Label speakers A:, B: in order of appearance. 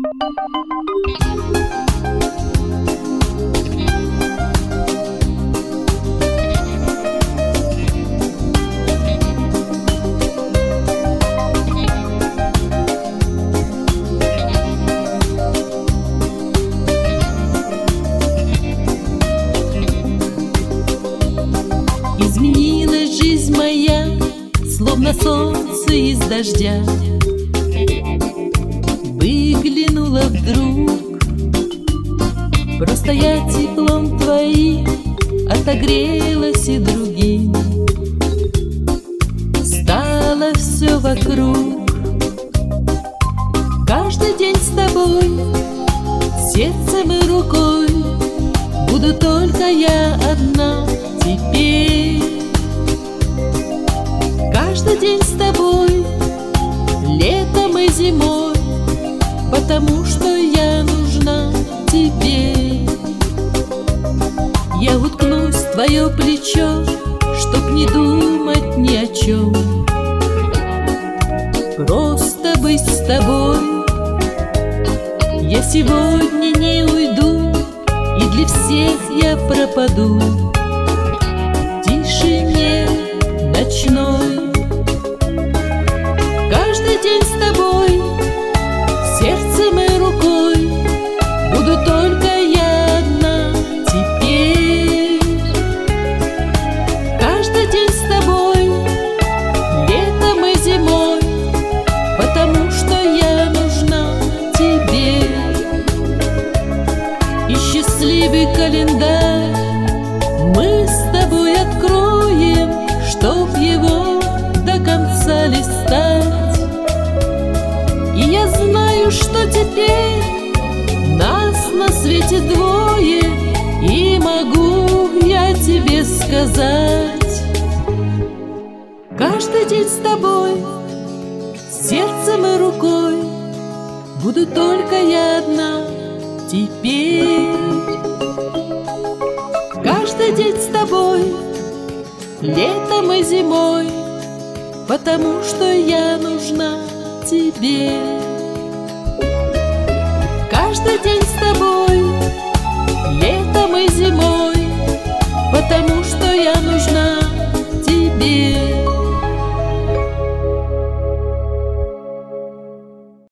A: Изменилась жизнь моя, словно солнце из дождя. Выглянула вдруг, просто я теплом твоим отогрелась и другим. Стало все вокруг. Каждый день с тобой, сердцем и рукой, буду только я одна теперь. Каждый день с тобой, летом и зимой, потому что я нужна тебе. Я уткнусь в твое плечо, чтоб не думать ни о чем, просто быть с тобой. Я сегодня не уйду, и для всех я пропаду в тишине ночной. Каждый день с тобой, сердцем и рукой, буду только я одна теперь. Каждый день с тобой, летом и зимой, потому что я нужна тебе. И счастливый календарь мы с тобой откроем, чтоб его до конца листать. И я знаю, что теперь нас на свете двое, и могу я тебе сказать: каждый день с тобой, сердцем и рукой, буду только я одна теперь. Каждый день с тобой, летом и зимой, потому что я нужна тебе. Каждый день с тобой,